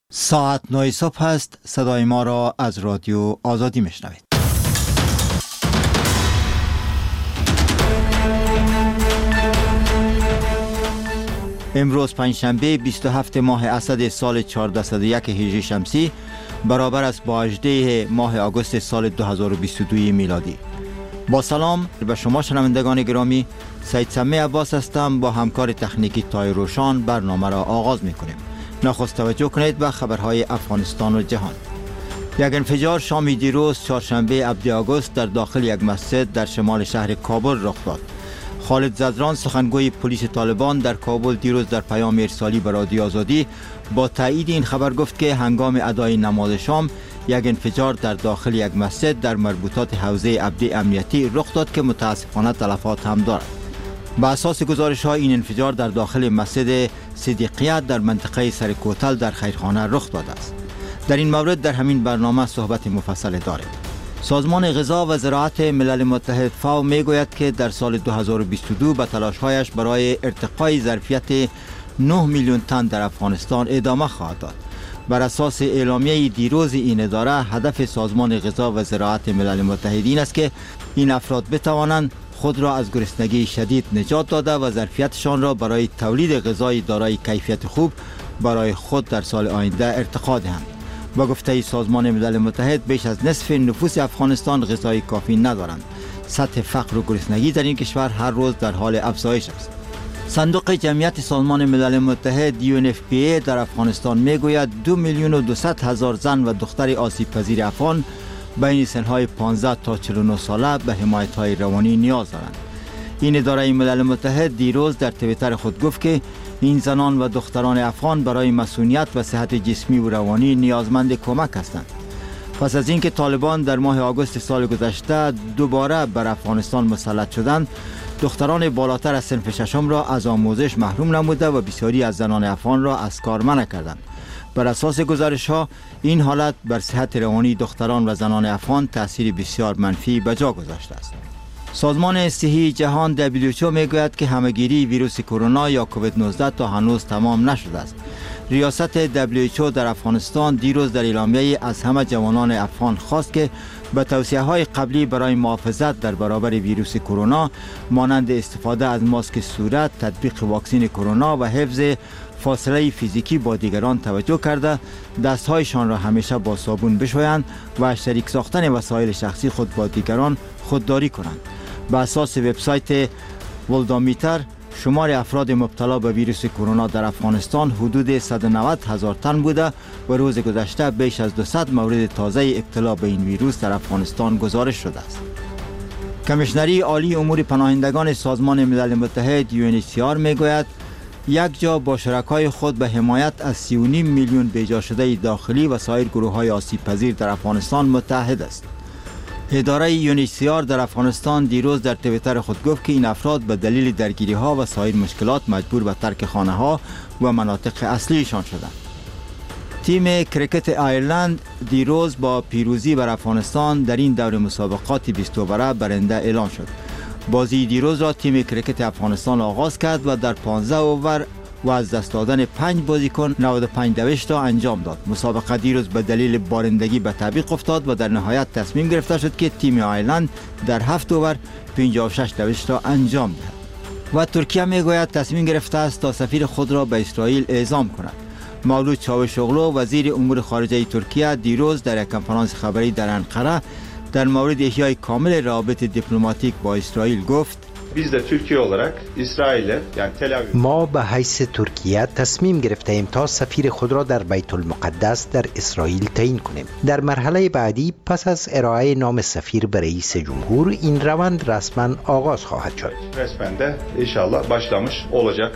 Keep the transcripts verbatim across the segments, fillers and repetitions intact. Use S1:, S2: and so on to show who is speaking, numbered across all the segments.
S1: ساعت نه صبح است. صدای ما را از رادیو آزادی میشنوید. امروز پنجشنبه بیست و هفتم ماه اسد سال چهارصد و یک هجری شمسی برابر است با هجدهم ماه آگوست سال دو هزار و بیست و دو میلادی. با سلام به شما شنوندگان گرامی، سید سمی عباس هستم. با همکار تکنیکی تای روشان برنامه را آغاز میکنیم. نخست توجه کنید به خبرهای افغانستان و جهان. یک انفجار شام دیروز چهارشنبه هفدهم آگوست در داخل یک مسجد در شمال شهر کابل رخ داد. خالد زدران، سخنگوی پلیس طالبان در کابل، دیروز در پیام ارسالی به رادیو آزادی با تایید این خبر گفت که هنگام ادای نماز شام یک انفجار در داخل یک مسجد در مربوطات حوزه ابدی امنیتی رخ داد که متاسفانه تلفات هم دارد. با اساس گزارش ها این انفجار در داخل مسجد صدیقیت در منطقه سرکوتل در خیرخانه رخ داده است. در این مورد در همین برنامه صحبت مفصل داریم. سازمان غذا و زراعت ملل متحد فاو میگوید که در سال دو هزار و بیست و دو به تلاش‌هایش برای ارتقای ظرفیت نه میلیون تن در افغانستان ادامه خواهد داد. بر اساس اعلامیه دیروز این اداره، هدف سازمان غذا و زراعت ملل متحد این است که این افراد بتوانند خود را از گرسنگی شدید نجات داده و ظرفیتشان را برای تولید غذای دارای کیفیت خوب برای خود در سال آینده ارتقا دهند. با گفته سازمان ملل متحد، بیش از نصف نفوس افغانستان غذای کافی ندارند. سطح فقر و گرسنگی در این کشور هر روز در حال افزایش است. صندوق جمعیت سازمان ملل متحد یو ان اف پی ای در افغانستان میگوید دو میلیون و دویست هزار زن و دختر آسیب پذیر افغان بین سنهای پانزده تا چهل و نه ساله به حمایت های روانی نیاز دارند. این اداره ملل متحد دیروز در توییتر خود گفت که این زنان و دختران افغان برای مسئولیت و صحت جسمی و روانی نیازمند کمک هستند. پس از اینکه طالبان در ماه آگوست سال گذشته دوباره بر افغانستان مسلط شدند، دختران بالاتر از صنف ششم را از آموزش محروم نموده و بسیاری از زنان افغان را از کار منع کردند. بر اساس گزارش ها، این حالت بر صحت روانی دختران و زنان افغان تاثیر بسیار منفی به جا گذاشته است. سازمان صحی جهان دبلیو اچ او میگوید که همهگیری ویروس کرونا یا کووید نوزده تا هنوز تمام نشده است. ریاست دبلیو اچ او در افغانستان دیروز در اعلامیه از همه جوانان افغان خواست که به توصیه های قبلی برای محافظت در برابر ویروس کرونا مانند استفاده از ماسک صورت، تطبیق واکسن کرونا و حفظ فاصله فیزیکی با دیگران توجه کرده دستهایشان را همیشه با صابون بشویند و شریک ساختن وسایل شخصی خود با دیگران خودداری کنند. به اساس وبسایت ولدامیتر، شمار افراد مبتلا به ویروس کرونا در افغانستان حدود صد و نود هزار تن بوده و روز گذشته بیش از دویست مورد تازه ابتلا به این ویروس در افغانستان گزارش شده است. کمیشنری عالی امور پناهندگان سازمان ملل متحد یو ان اچ سی آر میگوید یک جا با شرکای خود به حمایت از سی و نیم میلیون بیجا شده داخلی و سایر گروه های آسیب پذیر در افغانستان متحد است. اداره یو ان اچ سی آر در افغانستان دیروز در توییتر خود گفت که این افراد به دلیل درگیری ها و سایر مشکلات مجبور به ترک خانه ها و مناطق اصلیشان شدند. تیم کرکت ایرلند دیروز با پیروزی بر افغانستان در این دور مسابقات بیست اووره برنده اعلام شد. بازی دیروز را تیم کرکت افغانستان آغاز کرد و در پانزده اوور و از دست دادن پنج بازیکن نود و پنج دوشت را انجام داد. مسابقه دیروز به دلیل بارندگی به تعویق افتاد و در نهایت تصمیم گرفته شد که تیم ایرلند در هفت اوور پنجاه و شش دوشت را انجام دهد. و ترکیه میگوید تصمیم گرفته است تا سفیر خود را به اسرائیل اعزام کند. مولود چاوشوغلو، وزیر امور خارجه ترکیه، دیروز در یک کنفرانس خبری در انقره در مورد احیای کامل روابط دیپلماتیک با اسرائیل گفت:
S2: ما به حیث ترکیه تصمیم گرفته ایم تا سفیر خود را در بیت المقدس در اسرائیل تعیین کنیم. در مرحله بعدی پس از ارائه نام سفیر به رئیس جمهور این روند رسما آغاز خواهد شد.
S3: رسما de inşallah başlamış olacak.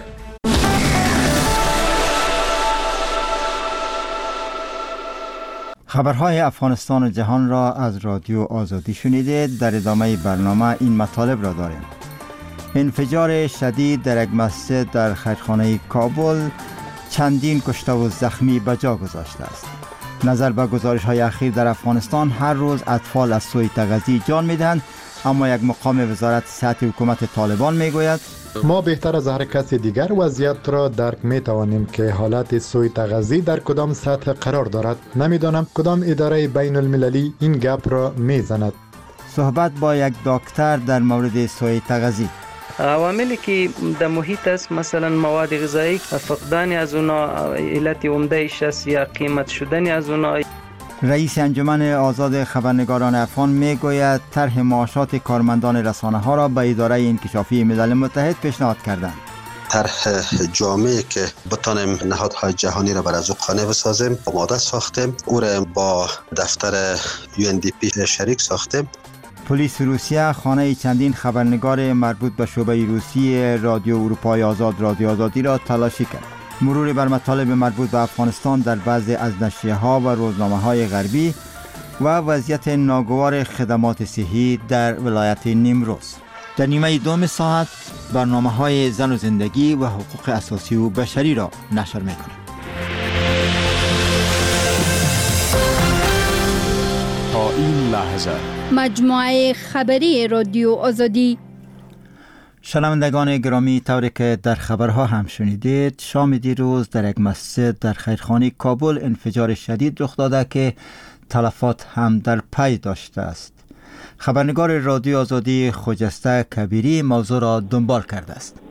S1: خبرهای افغانستان و جهان را از رادیو آزادی شنیدید. در ادامه برنامه این مطالب را داریم. انفجار شدید در یک مسجد در خیرخانه کابل چندین کشته و زخمی به جا گذاشته است. نظر به گزارش های اخیر در افغانستان، هر روز اطفال از سوی تغذیه جان میدهند اما یک مقام وزارت صحت حکومت طالبان میگوید
S4: ما بهتر از هر کسی دیگر وضعیت را درک می توانیم که حالت سوء تغذی در کدام سطح قرار دارد. نمیدانم کدام اداره بین المللی این گپ را می زند.
S1: صحبت با یک دکتر در مورد سوء تغذی.
S5: عواملی که در محیط است، مثلا مواد غذایی، فقدان از اونا علت عمده‌اش است یا قیمت شدن از اونا.
S1: رئیس انجمن آزاد خبرنگاران افغان میگوید طرح معاشات کارمندان رسانه ها را به اداره انکشافی ملل متحد پیشنهاد کردند.
S6: طرح جامعی که بتانیم نهادهای جهانی را بر از او قانع بسازیم آماده ساختیم، او را با دفتر یو ان دی پی شریک ساختیم.
S1: پلیس روسیه خانه چندین خبرنگار مربوط به شعبه روسی رادیو اروپای آزاد رادیو آزادی را تلاشی کرد. مرور بر مطالب مربوط به افغانستان در بعضی از نشریه‌ها و روزنامه‌های غربی و وضعیت ناگوار خدمات صحی در ولایت نیمروز. در نیمه دوم ساعت برنامه‌های زن و زندگی و حقوق اساسی و بشری را نشر می‌کنیم.
S7: تا این لحظه
S8: مجموعه خبری رادیو آزادی.
S1: شنوندگان گرامی، طوری که در خبرها هم شنیدید، شام دیروز در یک مسجد در خیرخانه کابل انفجار شدید رخ داده که تلفات هم در پی داشته است. خبرنگار رادیو آزادی خجسته کبیری موضوع را دنبال کرده است.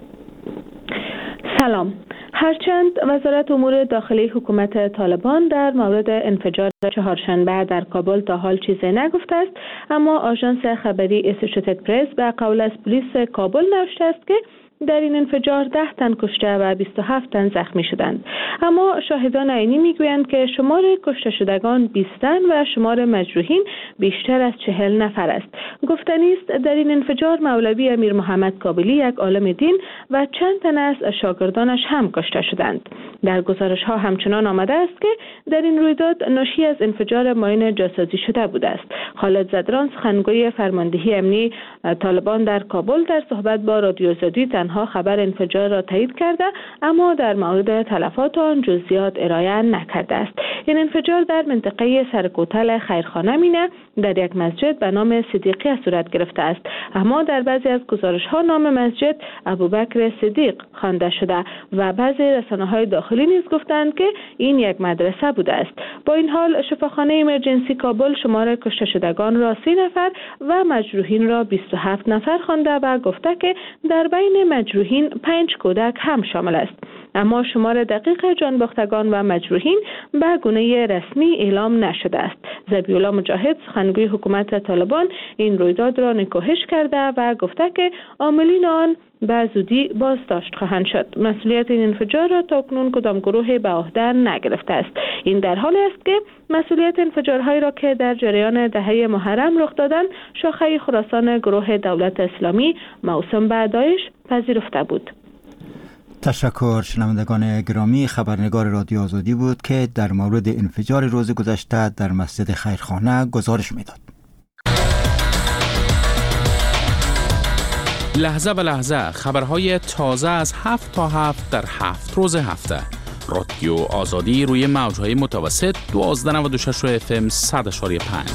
S9: سلام. هرچند وزارت امور داخلی حکومت طالبان در مورد انفجار چهارشنبه در کابل تا حال چیزی نگفته است، اما آژانس خبری اسوسییتد پرس به قول از پلیس کابل نوشته است که در این انفجار ده تن کشته و بیست و هفت تن زخمی شدند. اما شاهدان عینی میگویند که شمار کشته شدگان بیست تن و شمار مجروحین بیشتر از چهل نفر است. گفتنی است در این انفجار مولوی امیر محمد کابلی، یک عالم دین و چند تن از شاگردانش هم کشته شدند. در گزارش ها همچنان آمده است که در این رویداد ناشی از انفجار ماین جاسازی شده بوده است. خالد زدران، سخنگوی فرماندهی امنی طالبان در کابل، در صحبت با رادیو آزادی تنها خبر انفجار را تایید کرده، اما در مورد تلفات آن جزئیات ارائه نکرده است. این انفجار در منطقه سرکوتل خیرخانه مینه در یک مسجد به نام صدیقی صورت گرفته است، اما در بعضی از گزارش ها نام مسجد ابوبکر صدیق خوانده شده و بعضی رسانه‌های داخلی نیز گفتند که این یک مدرسه بوده است. با این حال شفاخانه ایمرجنسی کابل شمار کشته شدگان را سی نفر و مجروحین را بیست و هفت نفر خوانده و گفته که در بین مجروحین پنج کودک هم شامل است. اما شمار دقیق جانباختگان و مجروحین به گونه رسمی اعلام نشده است. ذبیح‌الله مجاهد، سخنگوی حکومت طالبان، این رویداد را نکوهش کرده و گفته که عاملین آن به زودی بازداشت خواهند شد. مسئولیت این انفجار را تاکنون کدام گروه به عهده نگرفته است. این در حالی است که مسئولیت انفجارهایی را که در جریان دهه محرم رخ دادند شاخه خراسان گروه دولت اسلامی موسوم به داعش پذیرفته بود.
S1: تشکر. شنوندگان گرامی، خبرنگار رادیو آزادی بود که در مورد انفجار روز گذشته در مسجد خیرخانه گزارش میداد.
S7: لحظه به لحظه خبرهای تازه از هفت تا هفت در هفت روز هفته. رادیو آزادی روی موجهای متوسط دوازده و نود و شش اف ام صد و پنج.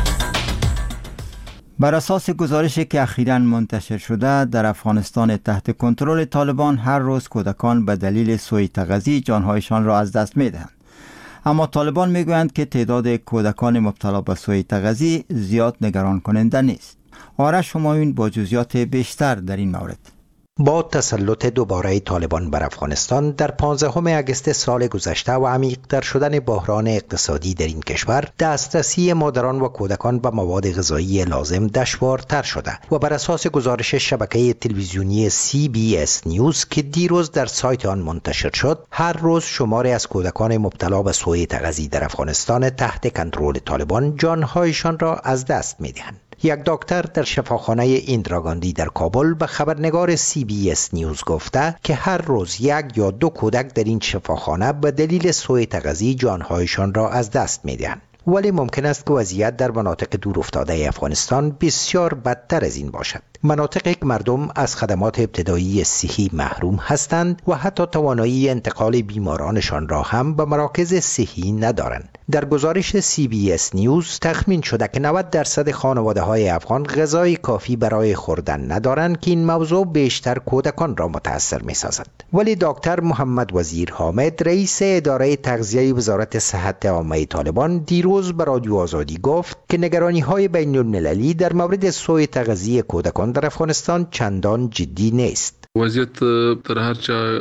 S1: بر اساس گزارشی که اخیراً منتشر شده، در افغانستان تحت کنترل طالبان هر روز کودکان به دلیل سوء تغذی جانهایشان را از دست می‌دهند. اما طالبان میگویند که تعداد کودکان مبتلا به سوء تغذی زیاد نگران کننده نیست. آرش همایون با جزئیات بیشتر در این مورد.
S2: با تسلط دوباره طالبان بر افغانستان در پانزدهم اگست سال گذشته و عمیق‌تر شدن بحران اقتصادی در این کشور، دسترسی مادران و کودکان به مواد غذایی لازم دشوارتر شده و بر اساس گزارش شبکه تلویزیونی سی بی اس نیوز که دیروز در سایت آن منتشر شد، هر روز شماری از کودکان مبتلا به سوء تغذی در افغانستان تحت کنترل طالبان جانهایشان را از دست می‌دهند. یک دکتر در شفاخانه ایندرا گاندی در کابل به خبرنگار سی بی اس نیوز گفته که هر روز یک یا دو کودک در این شفاخانه به دلیل سوء تغذی جانهایشان را از دست می‌دهند. ولی ممکن است که وضعیت در مناطق دور افتاده افغانستان بسیار بدتر از این باشد. مناطقی که مردم از خدمات ابتدایی صحی محروم هستند و حتی توانایی انتقال بیمارانشان را هم به مراکز صحی ندارند. در گزارش سی بی اس نیوز تخمین شده که نود درصد خانواده های افغان غذای کافی برای خوردن ندارند که این موضوع بیشتر کودکان را متاثر می سازد. ولی دکتر محمد وزیر حامد رئیس اداره تغذیه وزارت صحت عامه طالبان دیروز به رادیو آزادی گفت که نگرانی های بین المللی در مورد سوء تغذیه کودکان در افغانستان چندان جدی نیست.
S10: وضعیت در هر جا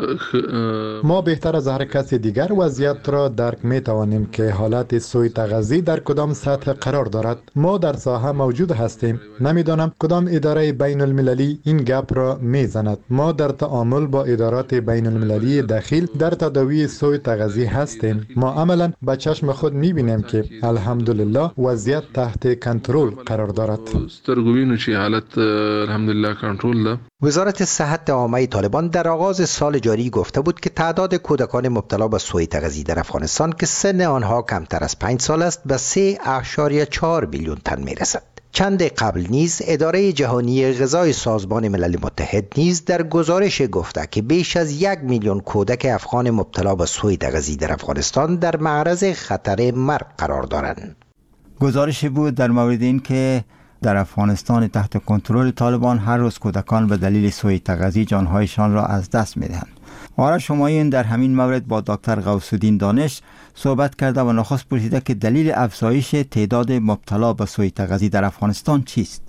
S4: ما بهتر از هر کس دیگر وضعیت را درک می توانیم که حالت سوء تغذیه در کدام سطح قرار دارد. ما در ساحه موجود هستیم. نمیدانم کدام اداره بین المللی این گپ را می زند. ما در تعامل با ادارات بین المللی داخل در تداوی سوء تغذیه هستیم. ما عملا به چشم خود می بینیم که الحمدلله وضعیت تحت کنترل قرار دارد.
S10: سترګو چې حالت الحمدلله کنترل ده.
S2: وزارت صحت عامه طالبان در آغاز سال جاری گفته بود که تعداد کودکان مبتلا به سوء تغذیه در افغانستان که سن آنها کمتر از پنج سال است به سه اشاریه چهار میلیون تن میرسد. چند قبل نیز اداره جهانی غذای سازمان ملل متحد نیز در گزارش گفته که بیش از یک میلیون کودک افغان مبتلا به سوء تغذیه در افغانستان در معرض خطر مرگ قرار دارند.
S1: گزارش بود در مورد این که در افغانستان تحت کنترل طالبان هر روز کودکان به دلیل سوء تغذیه جانهایشان را از دست می‌دهند. آرش شمایین در همین مورد با دکتر غوث‌الدین دانش صحبت کرده و نخست پرسیده که دلیل افزایش تعداد مبتلا به سوء تغذیه در افغانستان چیست؟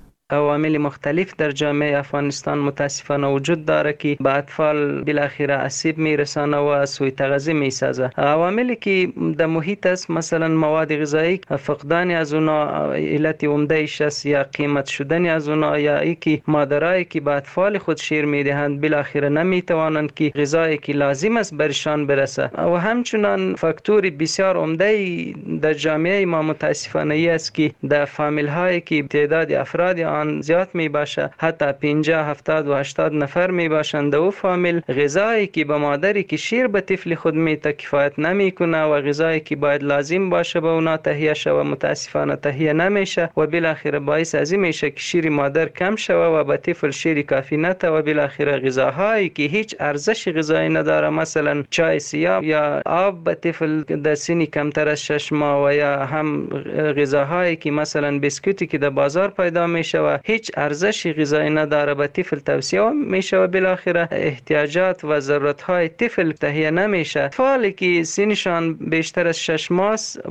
S5: عوامل مختلف در جامعه افغانستان متاسفانه وجود داره که به اطفال بالاخره آسیب میرسانه و سوء تغذیه میسازه. عواملی که در محیط است مثلا مواد غذایی، فقدان از اونا علت عمده‌اش است یا قیمت شدن از اونا یا ای که مادرایی که به اطفال خود شیر میدهند بالاخره نمیتوانند که غذایی که لازم است برشان برسه و همچنان فاکتور بسیار عمده در جامعه ما متاسفانه ای است که در فامیل هایی که تعداد افراد آن زیاد می باشه، حتی پنجاه هفتاد و هشتاد نفر می باشند و فامیل غذایی که به مادری که شیر به طفل خود میده کفایت نمی کنه و غذایی که باید لازم باشه به اونا تهیه شوه متاسفانه تهیه نمیشه و بالاخره باعث از این میشه که شیر مادر کم شوه و به طفل شیر کافی نته و بالاخره غذاهایی که هیچ ارزش غذایی نداره مثلا چای سیاه یا آب به طفل در سن کمتر از شش ماه و یا هم غذاهایی که مثلا بسکوتی که در بازار پیدا میشه و هیچ ارزش غذایی نداره به طفل توصیه میشه و بالاخره احتیاجات و ضرورت‌های طفل تهیه نمیشه. اطفالی که سنشان بیشتر از شش ماه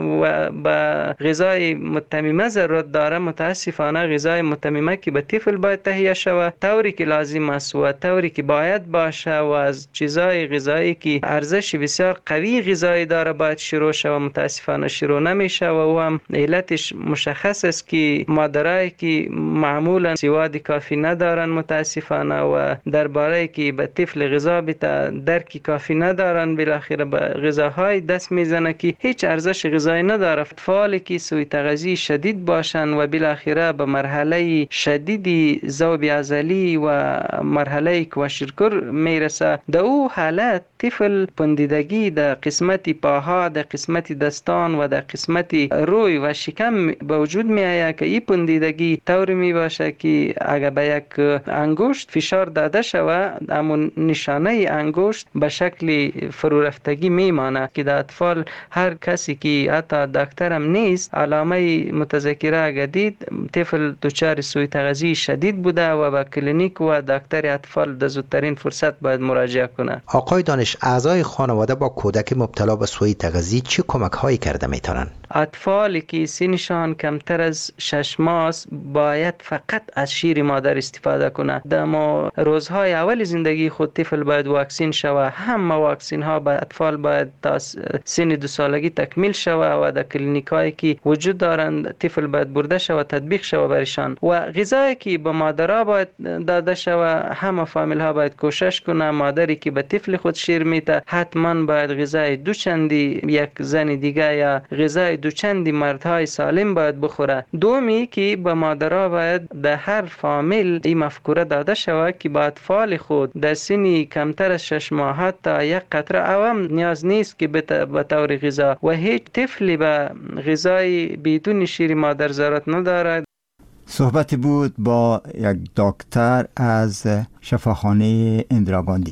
S5: و به غذای متممه ضرورت داره متاسفانه غذای متممه که به طفل باید تهیه شود طوری که لازم است و طوری که باید باشه و از چیزای غذایی که ارزش بسیار قوی غذایی داره باید شروع شود متاسفانه شروع نمیشه و او هم علتش مشخص است که مادرایی که معمولا سواد کافی ندارن متاسفانه و درباره که به طفل غذا بده درک کافی ندارن بالاخره به غذاهای دست میزنه که هیچ ارزش غذایی نداره. اطفالی که سوء تغذیه شدید باشن و بالاخره به مرحله شدید ذوب عضلی و مرحله کوشرکر میرسه در او حالت طفل پندیدگی در قسمت پاها در قسمت دستان و در قسمت روی و شکم به وجود می آید که این پندیدگی طوری می باشه که اگر به یک انگشت فشار داده شود همون نشانه انگشت به شکل فرو رفتگی میمانه که در اطفال هر کسی که حتی دکتر هم نیست علامه متذکره اگر دید طفل دچار سوء تغذیه شدید بوده و به کلینیک و دکتر اطفال در زودترین فرصت باید مراجعه کنه.
S2: آقای دانش، اعضای خانواده با کودک مبتلا به سوء تغذیه چه کمک هایی کرده میتونن؟
S5: اطفالی که سنشان کمتر از شش ماه باید فقط از شیر مادر استفاده کنه. در ما روزهای اول زندگی خود طفل باید واکسین شوه. همه واکسین ها به اطفال باید تا سن دو سالگی تکمیل شوه و در کلینیک هایی که وجود دارند طفل باید برده شوه تطبیق شوه برشان و غذایی که به مادرها باید داده شوه. همه فامیل ها باید کوشش کنه مادری که به طفل خود شیر میده حتما باید غذای دو چندی یک زن دیگه یا غذای دو چندی مردهای سالم باید بخوره. دومی که به مادرها باید در هر فامیل این مفکوره داده شود که با اطفال خود در سنی کمتر از شش ماه تا یک قطره عوام نیاز نیست که به طور غذا و هیچ طفلی به غذای بدون شیر مادر ضرورت ندارد.
S1: صحبت بود با یک دکتر از شفاخانه اندرا گاندی.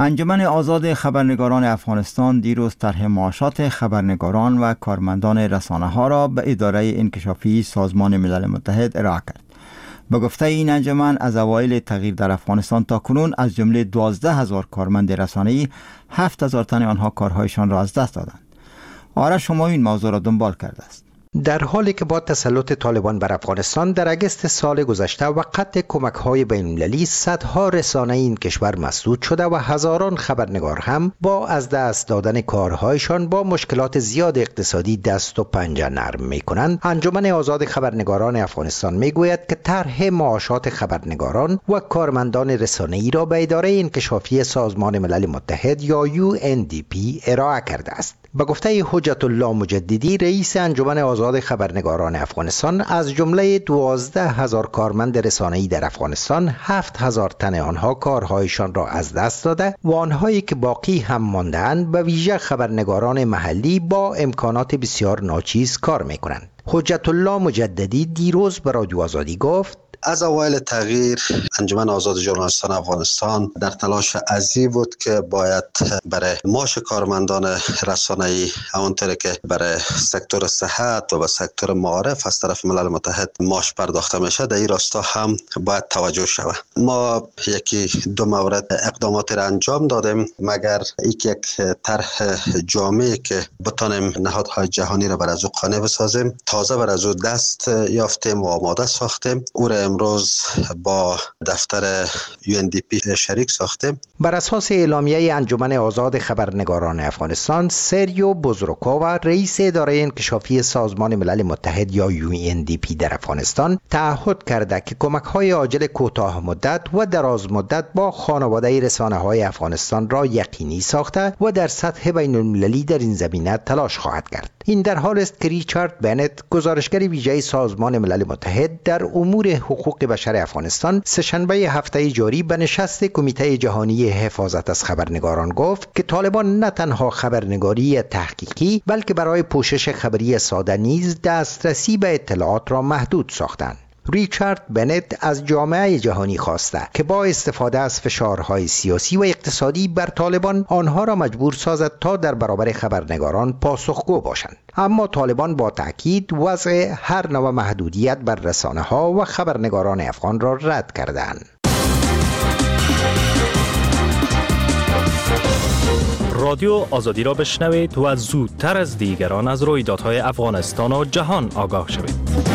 S1: انجمن آزاد خبرنگاران افغانستان دیروز طرح معاشات خبرنگاران و کارمندان رسانه‌ها را به اداره انکشافی سازمان ملل متحد ارائه کرد. به گفته این انجمن از اوایل تغییر در افغانستان تا کنون از جمله دوازده هزار کارمند رسانه‌ای هفت هزار تن آنها کارهایشان را از دست دادند. آرش همایون این موضوع را دنبال کرده است.
S2: در حالی که با تسلط طالبان بر افغانستان در اگست سال گذشته و قطع کمک‌های بین‌المللی صدها رسانه این کشور مسدود شده و هزاران خبرنگار هم با از دست دادن کارهایشان با مشکلات زیاد اقتصادی دست و پنجه نرم می‌کنند، انجمن آزاد خبرنگاران افغانستان می‌گوید که طرح معاشات خبرنگاران و کارمندان رسانه‌ای را به اداره انکشافی سازمان ملل متحد یا یو ان دی پی ارائه کرده است. به گفته حجت الله مجددی، رئیس انجمن آزاد خبرنگاران افغانستان، از جمله دوازده هزار کارمند رسانه‌ای در افغانستان هفت هزار تن آنها کارهایشان را از دست داده و آنهایی که باقی هم مانده‌اند به ویژه خبرنگاران محلی با امکانات بسیار ناچیز کار می‌کنند. حجت الله مجددی دیروز به رادیو آزادی گفت:
S6: از اوایل تغییر انجمن آزاد ژورنالیستان افغانستان در تلاش عظیم بود که باید برای معاش کارمندان رسانه‌ای همانطور که برای سکتور صحت و به سکتور معارف از طرف ملل متحد معاش پرداخته میشه در این راستا هم باید توجه شود. ما یکی دو مورد اقدامات را انجام دادیم مگر یک یک طرح جامعی که بتانیم نهادهای جهانی را بر از او قانع بسازیم تازه بر از او دست یافتیم و آماده ساختیم. او را امروز با دفتر یو ان دی پی شریک ساختیم.
S2: بر اساس اعلامیه انجمن آزاد خبرنگاران افغانستان، سریو بزرگووا، رئیس اداره انکشافی سازمان ملل متحد یا یو ان دی پی در افغانستان، تعهد کرده که کمک‌های عاجل کوتاه مدت و دراز مدت با خانواده رسانه‌های افغانستان را یقینی ساخته و در سطح بین‌المللی در این زمینه تلاش خواهد کرد. این در حال است که ریچارد بنت، گزارشگر ویژه سازمان ملل متحد در امور حقوق بشر افغانستان، سه‌شنبه هفته جاری به نشست کمیته جهانی حفاظت از خبرنگاران گفت که طالبان نه تنها خبرنگاری تحقیقی بلکه برای پوشش خبری ساده نیز دسترسی به اطلاعات را محدود ساختند. ریچارد بنت از جامعه جهانی خواسته که با استفاده از فشارهای سیاسی و اقتصادی بر طالبان آنها را مجبور سازد تا در برابر خبرنگاران پاسخگو باشند. اما طالبان با تأکید وضع هر نوع محدودیت بر رسانه‌ها و خبرنگاران افغان را رد کردند.
S11: رادیو آزادی را بشنوید و زودتر از دیگران از رویدادهای افغانستان و جهان آگاه شوید.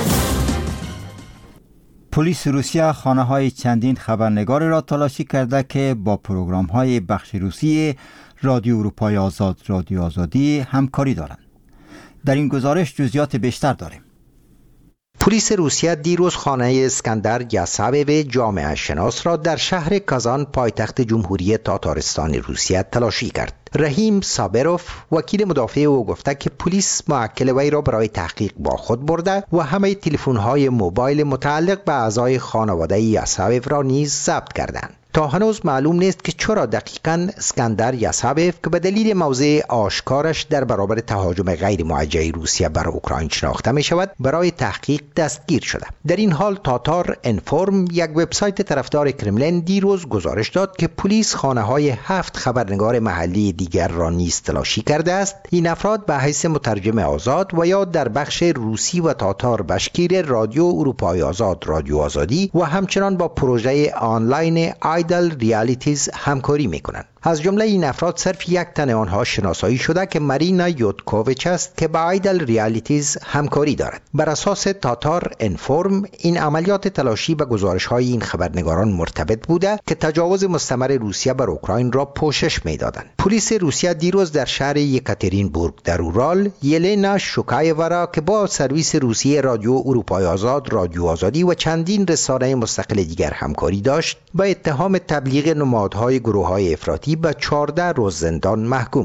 S1: پلیس روسیه خانه های چندین خبرنگار را تلاشی کرده که با پروگرام های بخش روسی رادیو اروپای آزاد رادیو آزادی همکاری دارند. در این گزارش جزئیات بیشتر داریم.
S2: پلیس روسیه دیروز خانه اسکندر یاساویو جامعه شناس را در شهر کازان پایتخت جمهوری تاتارستان روسیه تلاشی کرد. رحیم صابروف، وکیل مدافع او، گفته که پلیس موکل وی را برای تحقیق با خود برده و همه تلفن‌های موبایل متعلق به اعضای خانواده یاساویو را نیز ضبط کردند. تا هنوز معلوم نیست که چرا دقیقاً اسکندر یاساویو که به دلیل موضع آشکارش در برابر تهاجم غیر موجه روسیه بر اوکراین شناخته می شود برای تحقیق دستگیر شده. در این حال تاتار انفورم، یک وبسایت طرفدار کرملین، دیروز گزارش داد که پلیس خانه های هفت خبرنگار محلی دیگر را نیز تلاشی کرده است. این افراد به حیث مترجم آزاد و یا در بخش روسی و تاتار بشکیر رادیو اروپای آزاد رادیو آزادی و همچنان با پروژه آنلاین آیدل ریالیتیز همکاری میکنند. از جمله این افراد صرف یک تن آنها شناسایی شده که مارینا یودکوویچ است که با آیدل ریالیتیز همکاری دارد. بر اساس تاتار انفورم، این عملیات تلاشی به گزارش‌های این خبرنگاران مرتبط بوده که تجاوز مستمر روسیه بر اوکراین را پوشش می‌دادند. پلیس روسیه دیروز در شهر یکاترینبورگ در اورال، یلنا شوکایوا را که با سرویس روسی رادیو اروپای آزاد رادیو آزادی و چندین رسانه مستقل دیگر همکاری داشت، با اتهام تبلیغ نمادهای گروه‌های افراطی به چهارده روز زندان محکوم کرد.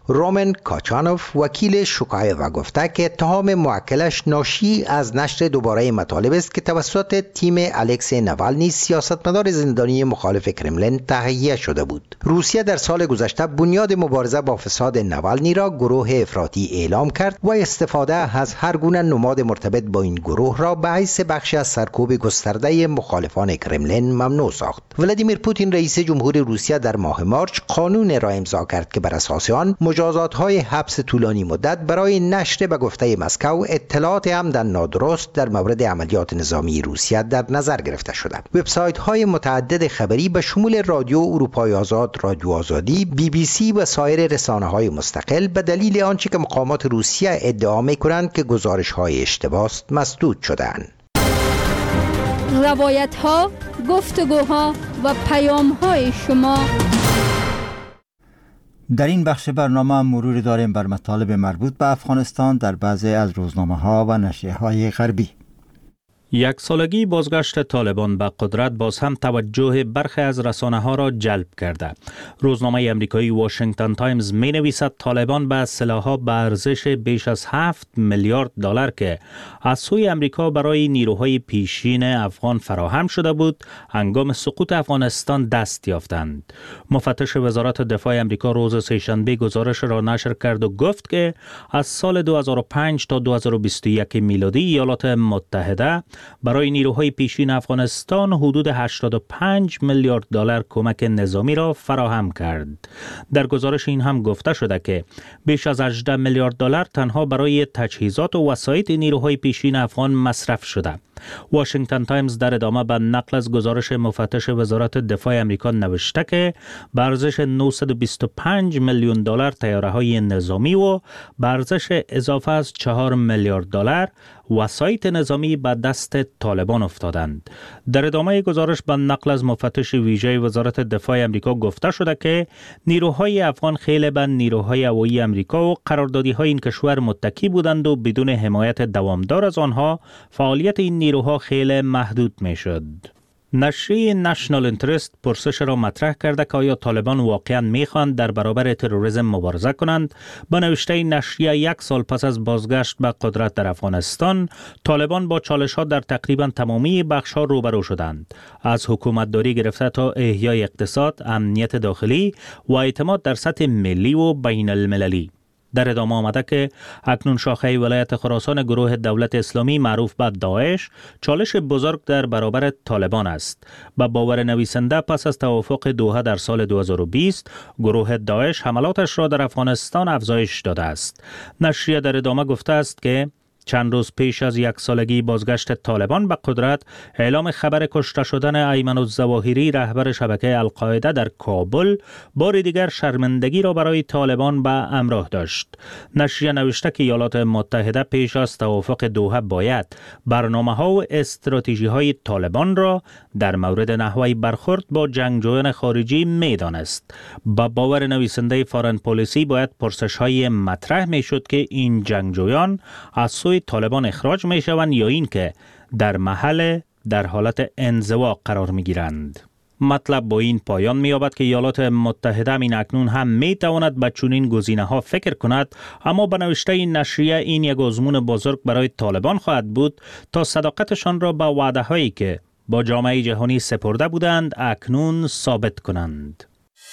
S2: رومن کاچانوف وکیل شوکایووا گفته که اتهام موکلش ناشی از نشر دوباره مطالب است که توسط تیم الکسی نوالنی سیاستمدار زندانی مخالف کرملین تهیه شده بود. روسیه در سال گذشته بنیاد مبارزه با فساد نوالنی را گروه افراطی اعلام کرد و استفاده از هر گونه نماد مرتبط با این گروه را به حیث بخشی از سرکوب گسترده مخالفان کرملین ممنوع ساخت. ولادیمیر پوتین رئیس جمهور روسیه در ماه مارچ قانون را امضا کرد که بر اساس آن مجازات‌های حبس طولانی مدت برای نشر به گفته مسکو اطلاعات عمدن نادرست در مورد عملیات نظامی روسیه در نظر گرفته شده. وبسایت‌های متعدد خبری به شمول رادیو اروپای آزاد، رادیو آزادی، بی بی سی و سایر رسانه‌های مستقل به دلیل آنچه که مقامات روسیه ادعا می‌کنند که گزارش‌های اشتباه است مسدود شدند.
S8: روایت‌ها، گفتگوها و پیام‌های شما.
S1: در این بخش برنامه مرور داریم بر مطالب مربوط به افغانستان در بعضی از روزنامه‌ها و نشریه‌های غربی.
S11: یک سالگی بازگشت طالبان به قدرت باز هم توجه برخی از رسانه‌ها را جلب کرده. روزنامه امریکایی واشنگتن تایمز می نویسد طالبان به سلاح‌ها به ارزش بیش از هفت میلیارد دلار که از سوی امریکا برای نیروهای پیشین افغان فراهم شده بود، هنگام سقوط افغانستان دست یافتند. مفتش وزارت دفاع امریکا روز سه‌شنبه گزارش را نشر کرد و گفت که از سال دو هزار و پنج تا دو هزار و بیست و یک میلادی ایالات متحده برای نیروهای پیشین افغانستان حدود هشتاد و پنج میلیارد دلار کمک نظامی را فراهم کرد. در گزارش این هم گفته شده که بیش از هجده میلیارد دلار تنها برای تجهیزات و وسایط نیروهای پیشین افغان مصرف شده. واشنگتن تایمز در ادامه به نقل از گزارش مفتش وزارت دفاع امریکا نوشته که به ارزش نهصد و بیست و پنج میلیون دلار طیاره‌های نظامی و به ارزش اضافه از چهار میلیارد دلار وسایط نظامی به دست طالبان افتادند. در ادامه گزارش به نقل از مفتش ویژه وزارت دفاع امریکا گفته شده که نیروهای افغان خیلی به نیروهای هوایی امریکا و قراردادی‌های این کشور متکی بودند و بدون حمایت دوامدار از آنها فعالیت این نیروها خیلی محدود می‌شد. نشریه نشنال اینترست پرسش را مطرح کرده که آیا طالبان واقعا میخواند در برابر تروریسم مبارزه کنند. با نوشته نشریه یک سال پس از بازگشت به قدرت در افغانستان، طالبان با چالش ها در تقریبا تمامی بخش ها روبرو شدند، از حکومت داری گرفته تا احیای اقتصاد، امنیت داخلی و اعتماد در سطح ملی و بین المللی. در ادامه آمده که اکنون شاخه ولایت خراسان گروه دولت اسلامی معروف به داعش چالش بزرگ در برابر طالبان است. با باور نویسنده پس از توافق دوحه در سال دو هزار و بیست گروه داعش حملاتش را در افغانستان افزایش داده است. نشریه در ادامه گفته است که چند روز پیش از یک سالگی بازگشت طالبان به قدرت، اعلام خبر کشته شدن ایمن الظواهری رهبر شبکه القاعده در کابل بار دیگر شرمندگی را برای طالبان به همراه داشت. نشریه نوشته که ایالات متحده پیش از توافق دوحه باید برنامه‌ها و استراتژی‌های طالبان را در مورد نحوه برخورد با جنگجویان خارجی می‌دانست. با باور نویسنده فارن پالیسی باید پرسش‌های مطرح می‌شد که این جنگجویان از سوی طالبان اخراج می شوند یا این که در محل در حالت انزوا قرار می گیرند. مطلب با این پایان می یابد که ایالات متحده این اکنون هم می تواند به چنین گزینه ها فکر کند، اما به نوشته این نشریه این یک آزمون بزرگ برای طالبان خواهد بود تا صداقتشان را به وعده هایی که با جامعه جهانی سپرده بودند اکنون ثابت کنند.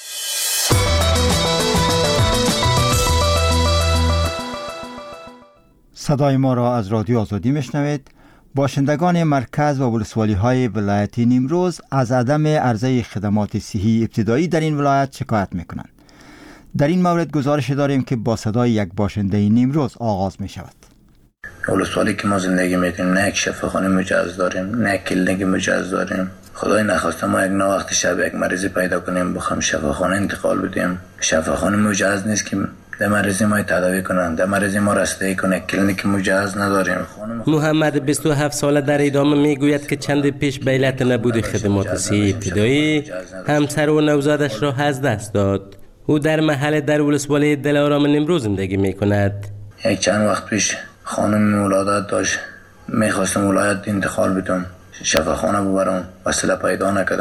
S1: صدای ما را از رادیو آزادی میشنوید. باشندگان مرکز و ولسوالی های ولایت نیمروز از عدم عرضه خدمات صحی ابتدایی در این ولایت شکایت میکنند. در این مورد گزارش داریم که با صدای یک باشنده نیمروز آغاز می شود.
S12: ولسوالی که ما زندگی میکنیم نه یک شفاخانه مجهز داریم، نه یک کلینیک مجهز داریم. خدای نخواسته ما یک وقت شب یک مریضی پیدا کنیم بخوام شفاخانه انتقال بدیم. شفاخانه مجهز نیست که در مریضی ما تداوی کنند، در مریضی ما رسیدگی کنه. کلینیک مجهز نداریم.
S13: محمد بیست و هفت ساله در ادامه میگوید که چند پیش به علت نبود خدمات صحی ابتدایی همسر و نوزادش را از دست داد. او در محل در ولسوالی دلارام نیمروز زندگی میکند.
S12: یک چند وقت پیش خانم ولادت داشت، میخواستم ولایت انتقال بدم، شفاخانه ببرم، وسیله پیدا نکردم.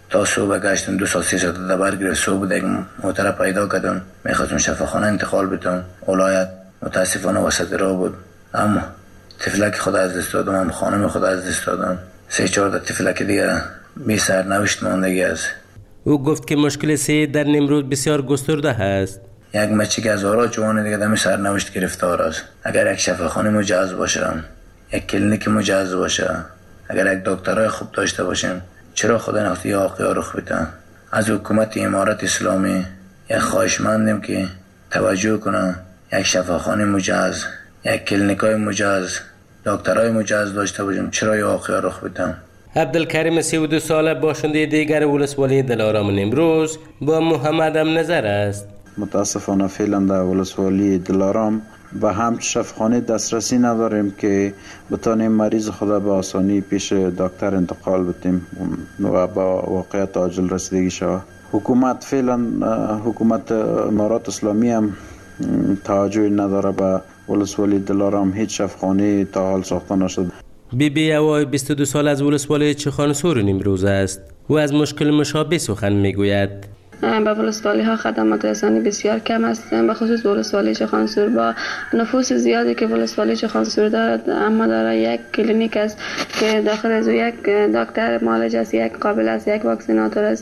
S12: تا صبح گشتم دو سال سه ساعت دبر گرفت. صبح دیگه موتر پیدا کردم میخواستم شفاخانه انتقال بدم ولایت، متاسفانه وسط راه بود. اما تفلک خود از دست دادم، هم خانم خود از دست دادم. سه چهار تفلک دیگه بی سرنوشت ماندگی است.
S13: او گفت که مشکل سید در نمرود بسیار گسترده است.
S12: یک مچی که هزارها جوان دیگه دم سرنوشت گرفتار است. اگر یک شفاخانه مجهز باشه، یک کلینیک مجهز باشه، اگر یک دکترای خوب داشته باشیم، چرا خدا نخواهد یا واقعا رخ بده؟ از حکومت امارت اسلامی یک خواهشمندیم که توجه کنه، یک شفاخانه مجهز، یک کلینیکای مجهز، دکترای مجهز داشته باشیم، چرا یا واقعا رخ بده؟
S13: عبدالکریم سی و دو ساله باشنده دیگر ولسوالی دلارام نیمروز با محمد هم نظر است.
S14: متاسفانه فعلا در ولسوالی دلارام و هم شفاخانه دسترسی نداریم که بتانیم مریض خدا به آسانی پیش دکتر انتقال بدیم و با واقعیت عاجل رسیدگی شود. حکومت فعلا حکومت امارات اسلامی هم توجه نداره به ولسوالی دلارام. هیچ شفاخانه تا حال ساخته نشده.
S13: بی بی اوای بیست و دو سال از ولسوالی چخانسور نیمروز است. او از مشکل مشابه سخن میگوید.
S15: با ولسوالی ها خدمات رسانی بسیار کم است، به خصوص ولسوالی چخانسور با نفوس زیادی که ولسوالی چخانسور دارد، اما داره یک کلینیک است که داخل از یک دکتر معالج است، یک قابل است، یک واکسیناتور است،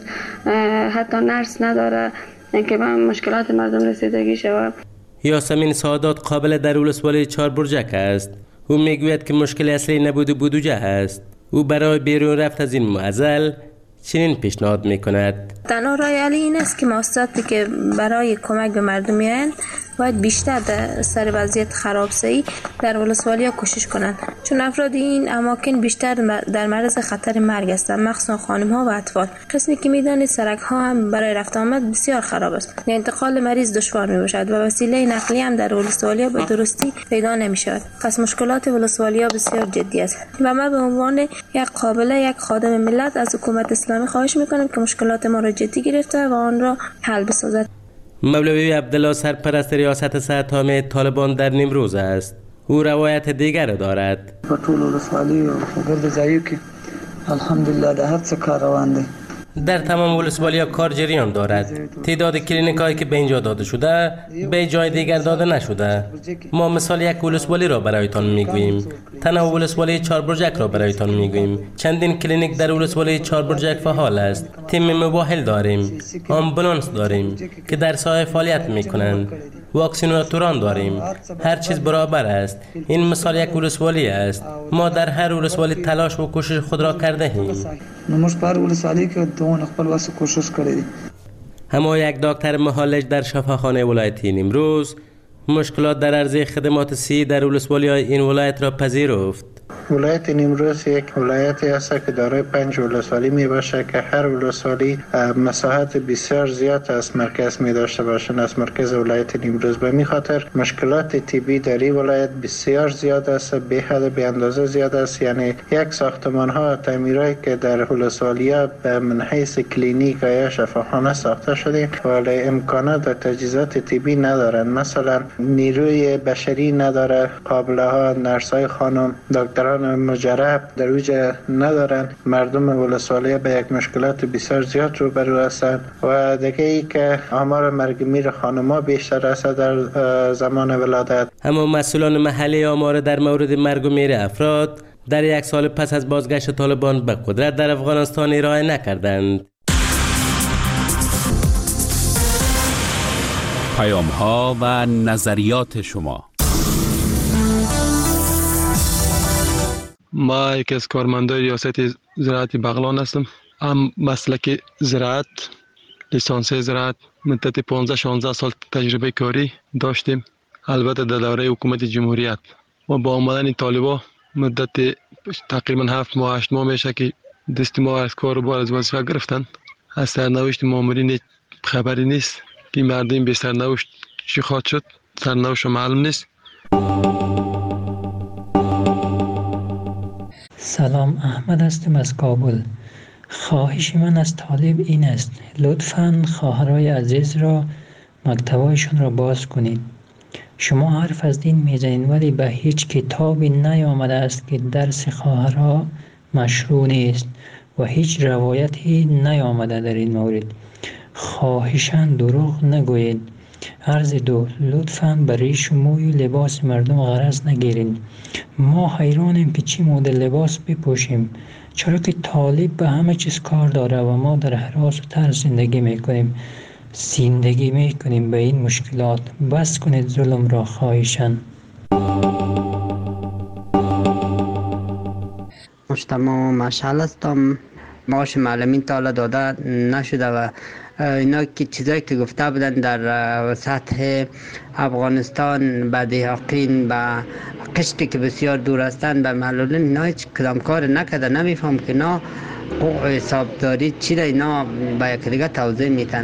S15: حتی نرس نداره که به مشکلات مردم رسیدگی شود.
S13: یاسمین سعادت قابل در ولسوالی چهار برجک است. او میگوید که مشکل اصلی نبود بودجه است. او برای بیرون رفت از این معضل چنین پیشنهاد میکند.
S16: تنها راه حل این است که مؤسساتی که برای کمک به مردم میآیند باید بیشتر در سر وضعیت خرابسازی در ولسوالی‌ها کوشش کنند، چون افراد این اماکن بیشتر در معرض خطر مرگ هستند، مخصوصا خانم‌ها و اطفال. قسمی که می‌دانید سرک‌ها هم برای رفت آمد بسیار خراب است. انتقال مریض دشوار می‌باشد و وسیله نقلیه هم در ولسوالی‌ها به درستی پیدا نمی‌شود. پس مشکلات ولسوالی‌ها بسیار جدی است و ما به عنوان یک قابل یک خادم ملت از حکومت اسلامی خواهش می‌کنم که مشکلات ما را جدی گرفته و آن را حل بسازد.
S13: مولوی عبدالله سرپرست ریاست صحت عامه طالبان در نیمروز است. او روایت دیگر دارد.
S17: په ټول ولسوالۍ او ګرد ځایو کې الحمدلله د هر څه کار روان دی.
S13: در تمام ولسوالی‌ها کار جریان دارد. تعداد کلینیکایی که به اینجا داده شده به جای دیگر داده نشده. ما مثال یک ولسوالی را برایتان میگوییم. تنها ولسوالی چهار برجک را برایتان میگوییم. چندین کلینیک در ولسوالی چهار برجک فعال است. تیم مباحل داریم. آمبولانس داریم که در ساحه فعالیت میکنند. واکسیناتوران داریم. هر چیز برابر است. این مثال یک ولسوالی است. ما در هر ولسوالی تلاش و کوشش خود را کرده ایم.
S17: نموش پر ولسوالی که دون خپل واسه کوشش کړی.
S13: اما یک دکتر معالج در شفاخانه ولایتی نیمروز مشکلات در عرضه خدمات صحی در ولسوالی‌های این ولایت را پذیرفت.
S18: ولایت نیمروز یک ولایتی است که دارای پنج ولسوالی می باشه که هر ولسوالی مساحت بسیار زیاد از مرکز می داشته باشند از مرکز ولایت نیمروز. به می خاطر مشکلات طبی در این ولایت بسیار زیاد است، به حد به اندازه زیاد است. یعنی یک ساختمان ها تعمیرایی که در ولسوالی ها به من حیث کلینیک یا شفاخانه ساخته شده ولی امکانات و تجهیزات طبی ندارند. مثلا نیروی بشری نداره، قابله ها، نرس های خانم، دکتران مجرب در اوج ندارن. مردم ولسوالی به یک مشکلات بسیار زیاد روبرو هستند و دیگه ای که آمار مرگ میر خانم‌ها بیشتر است در زمان ولادت.
S13: اما مسئولان محلی آمار در مورد مرگ و میر افراد در یک سال پس از بازگشت طالبان به قدرت در افغانستان ارائه نکردند.
S7: پیام‌ها و نظریات شما.
S10: ما یکی از کارمندان ریاست زراعت بغلان هستم. هم مسلک زراعت، لیسانس زراعت، مدت پانزده شانزده سال تجربه کاری داشتیم. البته در دوره حکومت جمهوریت و با آمدن طالبان مدت تقریبا هفت ماه هشت ماه میشه که دست ما از کار و بار از وظیفه گرفتن. از سرنوشت مامورین خبری نیست که مردم به سرنوشت چی خواهد شد، سرنوشت معلوم نیست.
S19: سلام، احمد هستم از کابل. خواهش من از طالب این است لطفاً خواهرای عزیز را مکتبایشون را باز کنید. شما حرف از دین میزنید ولی به هیچ کتابی نیامده است که درس خواهرها مشروع نیست و هیچ روایتی نیامده در این مورد. خواهشاً دروغ نگویید. عرض دو، لطفاً به ریش و موی لباس مردم غرض نگیرید. ما حیرانیم که چی مدل لباس بپوشیم، چرا که طالب به همه چیز کار داره و ما در هراس و ترس زندگی میکنیم زندگی میکنیم به این مشکلات. بس کنید ظلم را خواهشاً.
S20: مجتمع مشعل هستم. معاش معلمین تا حالا داده نشده و اینا که چیزایی که گفته بودن در سطح افغانستان به دیحقین به قشتی که بسیار دور هستند به معلولین، اینا هیچ کدام کار نکرده. نمیفهم که اینا حقوق حسابداری چی ده، اینا به یک دیگه توضیح میتن.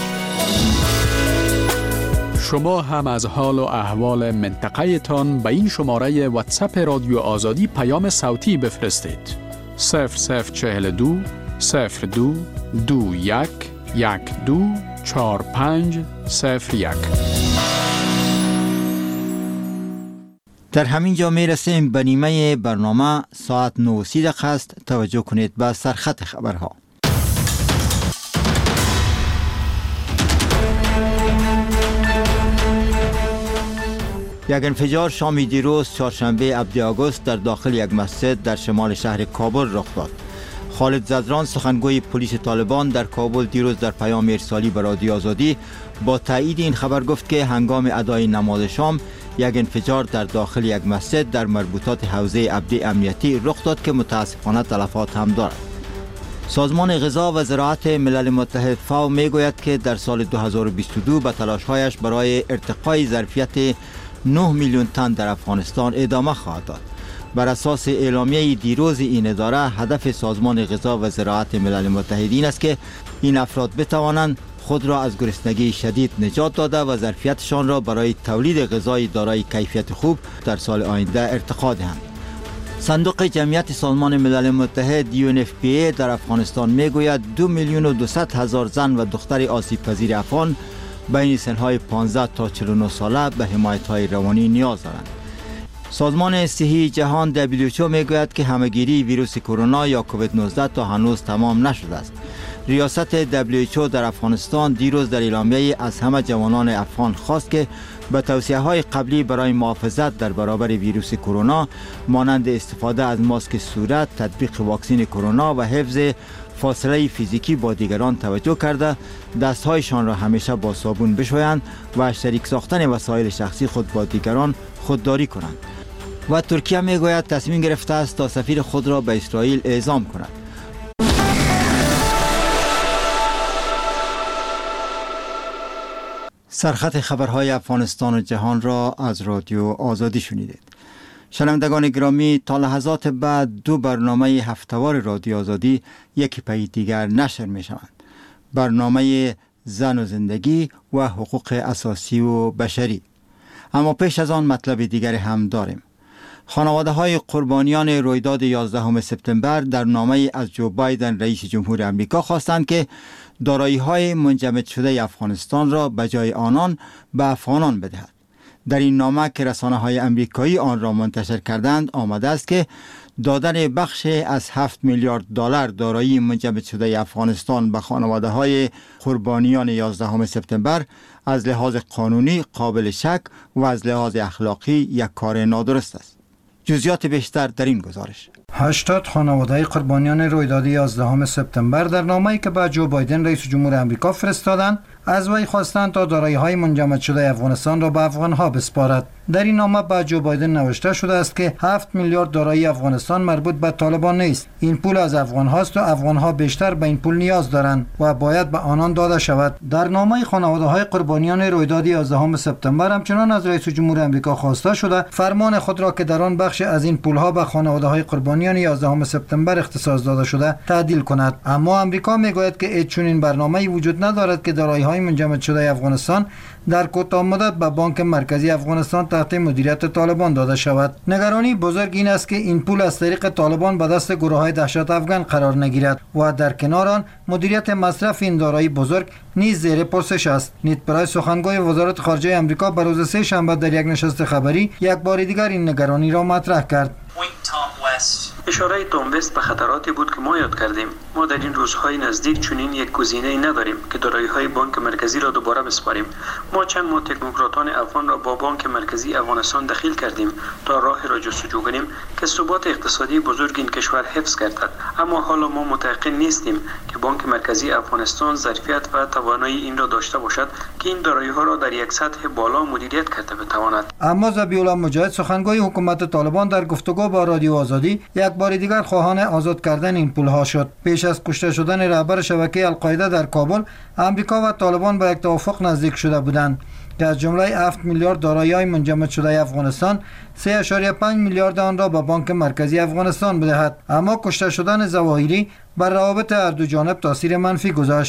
S7: شما هم از حال و احوال منطقه تان به این شماره واتساپ رادیو آزادی پیام صوتی بفرستید. صفر صفر چهل دو صفر دو دو یک یک دو چهار پنج صفر یک.
S1: در همین جا می رسیم به نیمه برنامه. ساعت نه و سی دقیقه است. توجه کنید به سرخط خبرها. یک انفجار شام دیروز چهارشنبه هفدهم آگوست در داخل یک مسجد در شمال شهر کابل رخ داد. خالد زدران سخنگوی پلیس طالبان در کابل دیروز در پیام ارسالی به رادیو آزادی با تایید این خبر گفت که هنگام ادای نماز شام یک انفجار در داخل یک مسجد در مربوطات حوزه ابدی امنیتی رخ داد که متاسفانه تلفات هم دارد. سازمان غذا و زراعت ملل متحد فاو میگوید که در سال دو هزار و بیست و دو به تلاش‌هایش برای ارتقای ظرفیت نه میلیون تن در افغانستان ادامه خواهد داد. بر اساس اعلامیه دیروز این اداره، هدف سازمان غذا و زراعت ملل متحد این است که این افراد بتوانند خود را از گرسنگی شدید نجات داده و ظرفیتشان را برای تولید غذای دارای کیفیت خوب در سال آینده ارتقا دهند. صندوق جمعیت سازمان ملل متحد یو ان اف پی ای در افغانستان میگوید دو میلیون و دویست هزار زن و دختر آسیب پذیر افغان بین سنهای پانزده تا چهل و نه ساله به حمایت های روانی نیاز دارند. سازمان صحی جهان دبلیو اچ او میگوید که همهگیری ویروس کرونا یا کووید نوزده تا هنوز تمام نشده است. ریاست دبلیو اچ او در افغانستان دیروز در اعلامیه از همه جوانان افغان خواست که به توصیه های قبلی برای محافظت در برابر ویروس کرونا مانند استفاده از ماسک صورت، تطبیق واکسن کرونا و حفظ فاصله فیزیکی با دیگران توجه کرده دستهایشان را همیشه با صابون بشویند و شریک ساختن وسایل شخصی خود با دیگران خودداری کنند. و ترکیه میگوید تصمیم گرفته است تا سفیر خود را به اسرائیل اعزام کند. سرخط خبرهای افغانستان و جهان را از رادیو آزادی شنیدید. شنوندگان گرامی، تا لحظات بعد دو برنامه هفته‌وار رادیو آزادی یکی پی دیگر نشر می شوند. برنامه زن و زندگی و حقوق اساسی و بشری. اما پیش از آن مطلب دیگر هم داریم. خانواده های قربانیان رویداد یازدهم سپتامبر در نامه از جو بایدن رئیس جمهور آمریکا خواستند که دارایی های منجمد شده افغانستان را به جای آنان به افغانان بدهد. در این نامه که رسانه های امریکایی آن را منتشر کردند آمده است که دادن بخش از هفت میلیارد دلار دارایی منجمد شده افغانستان به خانواده های قربانیان یازدهم سپتامبر از لحاظ قانونی قابل شک و از لحاظ اخلاقی یک کار نادرست است. جزئیات بیشتر در این گزارش.
S21: هشتاد خانواده قربانیان رویداد یازدهم سپتامبر در نامه‌ای که به جو بایدن رئیس جمهور آمریکا فرستادند از وی خواستند تا دارایی‌های منجمد شده افغانستان را به افغان‌ها بسپارد. در این نامه به جو بایدن نوشته شده است که هفت میلیارد دارایی افغانستان مربوط به طالبان نیست. این پول از افغان‌هاست و افغان‌ها بیشتر به این پول نیاز دارند و باید به آنان داده شود. در نامه خانواده‌های قربانیان رویداد یازدهم سپتامبر همچنان از رئیس جمهور آمریکا خواسته شده فرمان خود را که در آن بخش از این پول‌ها به خانواده‌های قربانیان یازدهم سپتامبر اختصاص داده شده تعدیل کند. اما آمریکا میگوید که هیچ چنین برنامه‌ای وجود ندارد که دارایی‌های منجمد شده افغانستان در کوتاه مدت به بانک مرکزی افغانستان تحت مدیریت طالبان داده شود. نگرانی بزرگ این است که این پول از طریق طالبان به دست گروه‌های دهشت افغان قرار نگیرد و در کنار آن مدیریت مصرف این دارایی بزرگ نیز زیر پرسش است. نیت پرایس سخنگوی وزارت خارجه آمریکا بر روز سه شنبه در یک نشست خبری یک بار دیگر این نگرانی را مطرح کرد.
S3: اشاره تومبست به خطراتی بود که ما یاد کردیم. ما در این روزهای نزدیک چنین یک گزینه‌ای نداریم که دارایی‌های بانک مرکزی را دوباره بسپاریم. ما چند ماه تکنوکراتان افغان را با بانک مرکزی افغانستان دخیل کردیم تا راه را جستجو کنیم که ثبات اقتصادی بزرگ این کشور حفظ گردد. اما حالا ما متيقن نیستیم که بانک مرکزی افغانستان ظرفیت و توانایی این را داشته باشد که این دارایی‌ها را در یک سطح بالا مدیریت کرده بتواند.
S21: اما ذبیح‌الله مجاهد سخنگوی حکومت طالبان در گفتگو با رادیو آزادی یک بار دیگر خواهان آزاد کردن این پول‌ها شد. پیش از کشته شدن رهبر شبکه القاعده در کابل، امریکا و طالبان به یک توافق نزدیک شده بودند که از جمله هفت میلیارد دارایی‌های منجمد شده افغانستان سه ممیز پنج میلیارد آن را به بانک مرکزی افغانستان بدهد. اما کشته شدن ظواهری بر روابط هر دو جانب تاثیر منفی گذاشت.